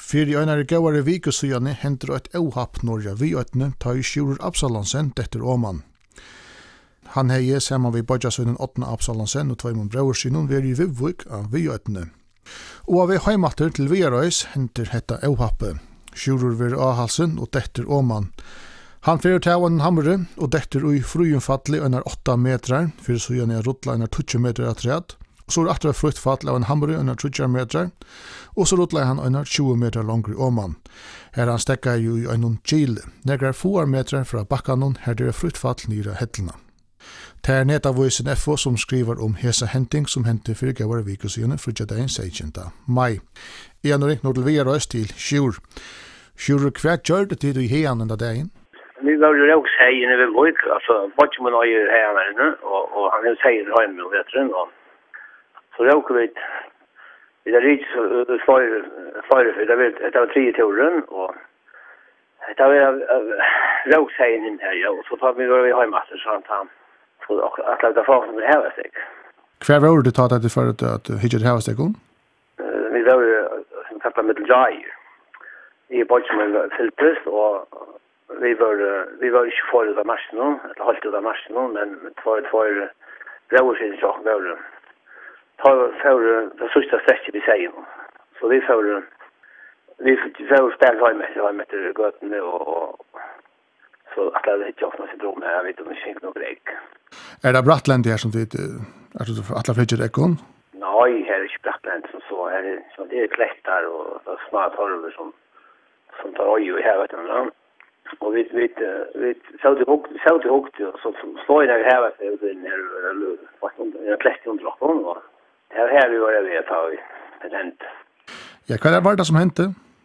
Fyrir einar gåare viku siden henter et óhapp norja vi øtne ta i Sjurur Absalonsen detter Åman. Han hei saman vi bodjasønnen 8. Absalonsen og tveimon braursynun veri i Vivvik av vi øtne. Og av vi heimater til Viarøys henter hetta óhappet. Sjurur veri avhalsen og detter Åman. Han fyrir tævan hamre og detter ui frujumfalli einar 8 metrar, fyrir sujan er rutla einar 20 metrar av træt. Så er atra fruktfall av en hamre under 30 metrar, og så rutla han under 20 metrar langre Åman. Her han stekka jo i en kile, negra få metrar fra bakkanon, her det er fruktfall nira hettelna. Det er netavoisen FO som skriver om hesa henting som hente fyrir gavar vikusigene frutjadagen 16. mai. Jeg har ringt nå til Viarøys til Sjur. Sjur, hva gjør det til du i hean enda dagen? Vi var jo også heien i Vivvik, altså Bodjman og jeg hean her, og han er seier heim og vetren, og så råker vi der rikt flere, det var 3 turen, og det var råksheien inn her, ja, og så tar vi heimater, så han får at lagda fasen med hevestek. Hver var det tatt etter for at hittet hevestek om? Vi var som kallet middeljager. I Bodjman filtres, og vi var ikke for ut av marsjen, eller halvt ut av marsjen, men for råksheien så var det det sista stretchet vi säger. Så vi får ställa hem efter gatan och så att det inte också syndrom här, jag vet om det finns något grej. Är det Brattland här som det är alla flyger ekon? Nej, här är inte Brattland som så är så det är klättar och små torvar som tar oj här vet du. Och vi så det högt så slår det här vet du när vad en klätt under och här vi var det tar vi patent. Ja, vad var det som hände?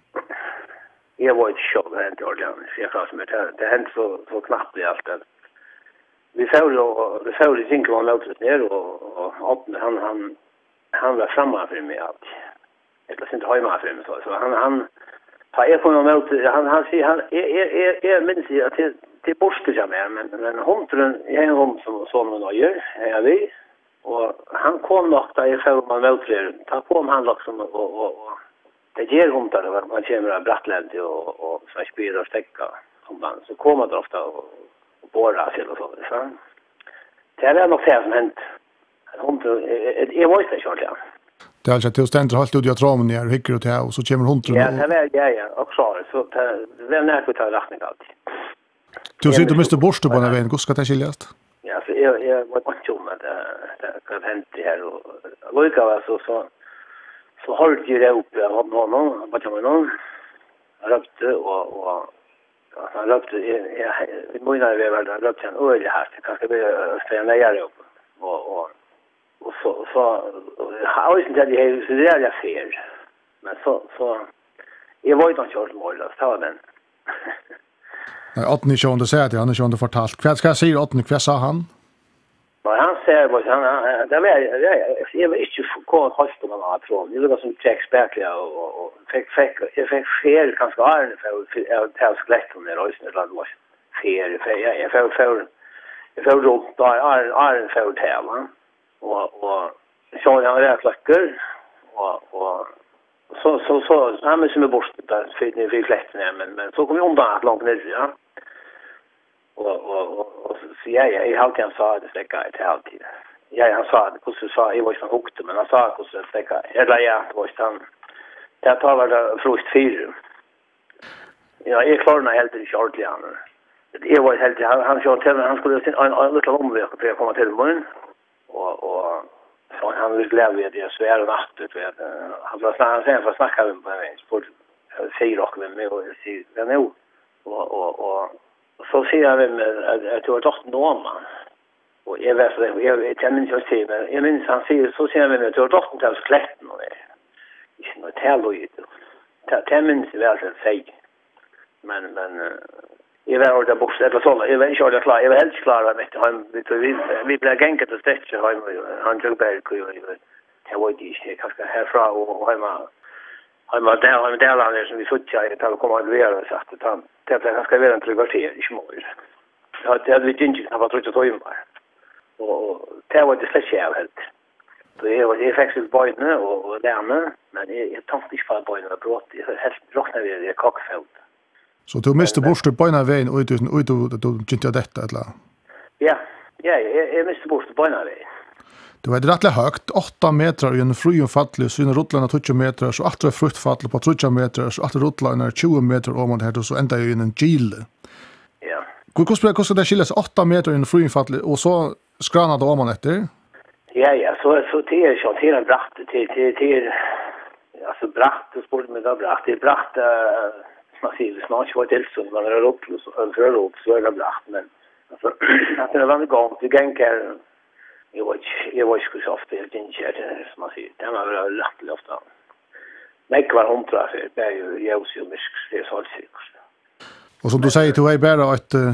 Jag var inte chock det hände ordentligt. Jag kan som det hände så knappt i allt det. Vi såg det synka han låt ner och han var framme för mig att det var inte hemma för mig så han tar jag på något han säger han är minns jag till borste jag men hunden är en hund som sån och gör är vi. Og han kom nok da jeg får man møter, da kom han liksom og det gjør hundar, man kommer av Brattland og så spyr og stekka, så kommer det ofte og båra til og sånn. Det er nok det som hendt. Jeg var ikke kjørt, ja. Det er altså at du stender helt ut i atramen nere, hykker og til, og så kommer hundar. Ja, det var ja, og klart, så det var nær for å ta retning alltid. Du sier du mister borste på denne veien, hvordan skal det skiljast? Ja, så jeg var ikke om at det kan hente her, og likevel så holdt jeg det oppe av noen, bare med noen, han røpte, og han røpte, i måneder vi var der, røpte han øyelig her, det kanskje ble stedet nøyere oppe, og så har jeg ikke det, så det er jeg fer, men så, jeg var ikke kjørt mål, så ta den. Nej, Ottny sjön det säger han är sjön det fortalt. Vad ska jag säga Ottny, vad sa han? Nej, han säger vad han det var jag var inte kort host om han från. Det var som check backliga och fick fel kanske Arne för att ta skelett om det rösten eller vad fel jag får runt där Arne för till va och så han rätt läcker och så han är som är borste där för ni fick lätt men så kom vi undan att långt ner ja och så jag alltid han sa det stäcka ett alltid ja han sa det hur sa jag var så hooked men han sa hur så stäcka eller ja det var han det tar det frost 4 ja jag klarade helt i shortly han det var helt han sa till han skulle en liten omväg för att komma till morgon och så han vill leva det svär natt vet han var snart sen för snacka med mig sport säger också med mig och säger det nu och så ser jag att det var dock normal och jag vet att jag känner inte till men jag minns han säger så ser jag att det var dock inte alls klätten och det är inte tävlo ju det minns väl att säga men jag var där bort eller så jag var inte klar jag var helt klar med han vi blev gänget till stretch han tog berg det var det kanske härifrån och han var där som vi såg jag tar komma att vara så att han det blev ganska väl en kvarter i smål. Ja, det hade vi inte han var trött att ta in bara. Och det var det speciellt helt. Så jag fick sitt bojne och lämna, men jag tänkte inte på bojne var brott. Jag helt rocknade vid det kockfält. Så du miste bort bojna vägen och du inte detta eller? Ja, jag miste bort bojna vägen. Det var rätt högt, 8 meter i en frujumfall, så en ruttlarna 20 meter, så att det fruktfall på 30 meter, så att ruttlarna 20 meter om det här, och så ända i en gil. Ja. Hur ska det skiljas 8 meter i en frujumfall, och så skranade om man efter? Ja, så det är så till en bratt, till alltså bratt, det spår med det bratt, det är bratt, man ser det snart var det så man rör upp så är det bratt, men alltså att det var en gång till gänkar jag var ju så ofta helt inte som man säger, det var rätt ofta. Nej, kvar omtra för det är ju ljus och mysk, det är så säkert. Och som du säger, du är bara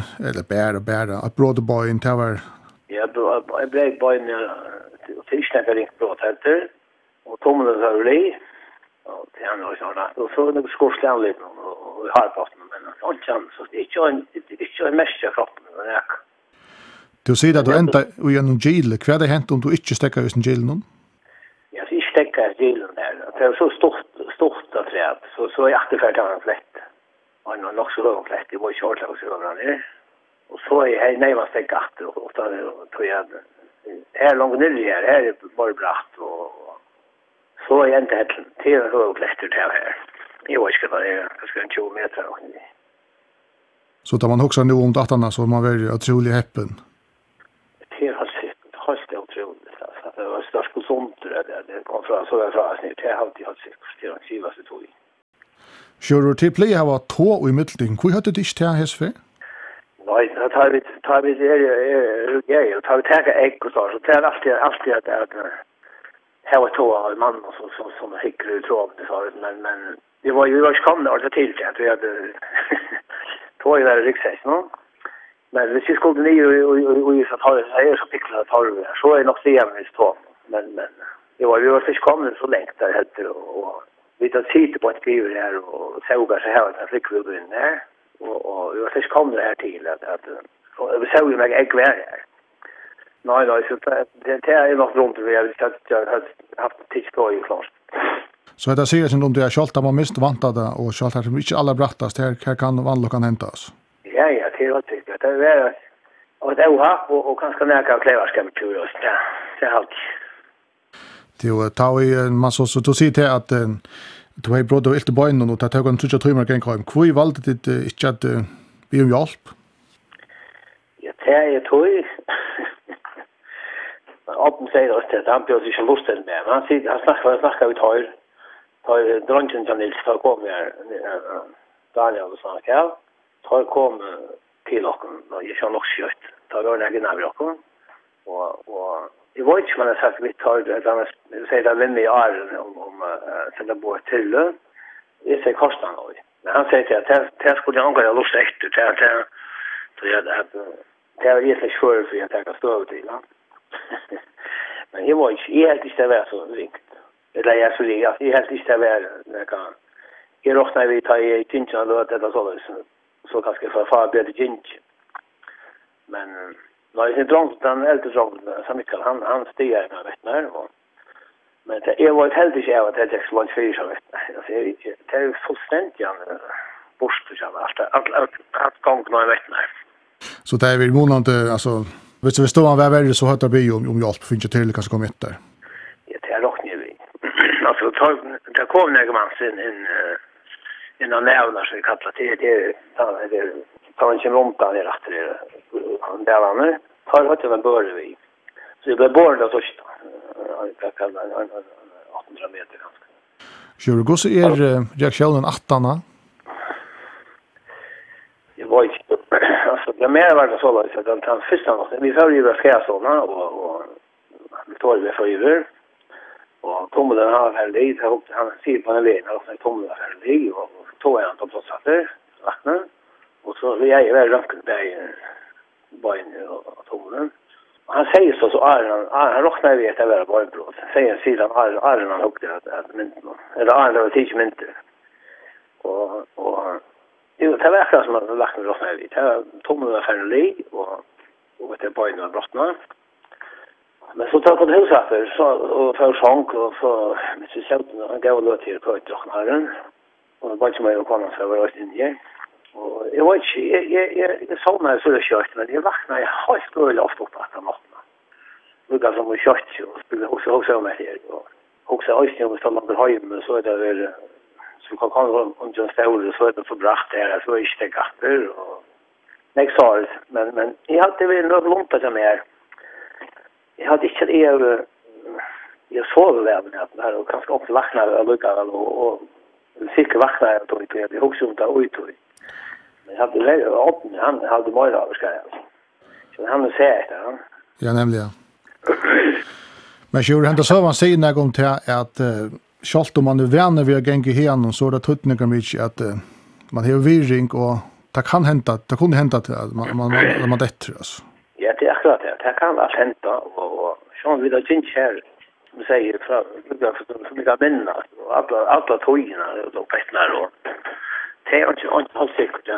ett broadboy in tower. Ja, jag blev boy och fisknäckare inte bra heter och tommen var li och det han var såna och så det skorstän lite och har fast men sånt chans så det är ju en mäska kroppen och näck. Du säger att du ända i en gil, vad det hänt om du inte stäcker just en gil någon? Ja, så stäcker gilen där. Det är så stort att träd så är det färdigt en flätt. Och nog så lång flätt det var short och så över ner. Och så är nej man stäcker och då tror jag här långt ner här är bara bratt och så är inte helt till hög flätter det här. Jag vet inte vad det är, kanske 20 meter och så tar man också nu om datorna så man väljer otroligt häppen. Det har det otroligt alltså det var störst på sånt det kom från så från snitt det har alltid haft det att skriva sig tog. Kör till play har var två i mitten. Hur hade det inte här för? Nej, det tar vi jag tar vi täcka ägg och så det är alltid att här var två man som hickar ut tråd så men det var ju också kom där till att vi hade två i där riksdags no. Men det skulle gå ner och så har det så pickla att ha så är nog se med två men det var ju först kom så länge där heter och vi tar tid på att skriva här och sågar så här att fick vi in där och vi var först kom det här till att vi såg ju mig ägg var här. Nej, så det är nog runt vi har haft tid på ju klart. Så det säger som om det är skalt man mist vantade och skalt att inte alla brattast här kan vanlukan hämtas. Ja, det är rätt tycker jag. Det är och det är och kanske näka klävarskam till just det halt. Det tar vi man så då ser det att du har brått och inte bönen och tar en 3 gånger hem. Kvui valde det inte att be om hjälp. Ja, det är tog. Oppen säger också att han bjöd sig som bostad med. Han snackar vi tar dronken som Nils tar kom här Daniel och sånt här. Tar kom till och jag kör nog kött. Tar då när gna brocken. Och jag vet inte vad jag sagt vi tar det annars säger att vem i är om sen det bor till. Det säger kostar nog. Men han säger att det skulle jag angå lust efter det så jag det är ju för att jag ska stå till. Men jag var inte helt istället så rikt. Eller jag så jag helt istället kan. Jag råknar vi ta i tinchen då det så kanske för far bättre tinch. Men när jag drank den äldre drank som Mikael han stiger när vet när men det var helt inte jag att det är lunch för så vet jag ser inte det är fullständigt bort så att gång när vet när. Så det är väl månande alltså vet du vi står av värre så hade det om hjälp finns ju till kanske komma där. Ja, det är nog nu vi. Alltså det kom när man in och nävnar så kallar det tar en runt där efter det han där nu tar hade den började vi. Så det blev bordat så jag kallar 800 meter ganska. Kör gå så reaktionen 18:a. Jag var inte alltså det mer var det så att den första natten vi får ju vara såna och vi tar det för över och Tom den har väl det han ser på den vägen och så Tom där det och tog han på platsen vakna och så vi är väl rakt där bojen och Tom den han säger så han rocknar vi att det var bara brott säger sidan han hukte att men eller han var tidigt men och det var verkligen som att vakna rocknar vi det var Tom var färdig och det bojen var brottna Men så tar på det huset så och för sång och så med sig själv en gåva låt till på drognaren. Och bara som jag kommer så var jag inne. Och jag vet inte, jag såg mig så det kört, men jag vaknade jag har skulle ofta upp att natten. Lukar som vi kört och spela också med det. Också ösning om stånd under hem så det väl så kan om just stål så det förbracht där så är det gatter och next år men jag hade väl nog långt att mer. Jag hade inte jag sov väl när och kanske också vakna och lukar och sikkert vakna jag då inte jag också inte ut. Men jag hade väl öppna han hade mer av ska jag. Så han säger det. Ja, nämligen. Men sjur hända så man säger när gång till att schalt om man nu vänner vi har gängt igen så det tutningar mycket att man har virring och det kan hända till att man dätter alltså. Ja, det är klart det kan vara hända och så vi då inte här som säger för mycket männa och alla tojerna och pettnar och det är inte alls säkert.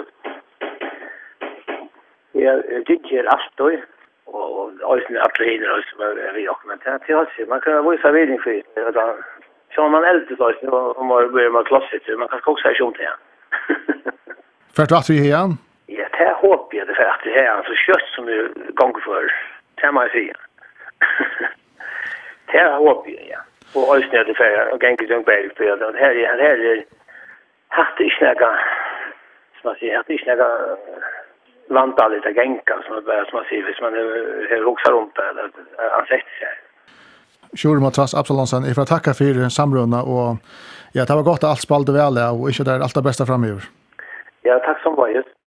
Jag tycker allt då och alltså att det som vi dokumenterar till oss man kan visa vidning för det så man äldre så om man börjar med klassigt man kan också säga sånt igen. För att vi igen? Ja, det hoppas jag det för att det är så kött som är gång för kan man säga. Det hoppas jag ja. Och alltså det för och gängligt jag bättre för det här är hatt i snäga som man säger hatt i snäga lantalet att gänka som man säger hvis man har också runt där ansett sig. Sjur Matras Absalonsson, jag får tacka för samrunda och ja, det var gott att allt spalade väl och inte där allt det bästa framöver. Ja, tack som var just.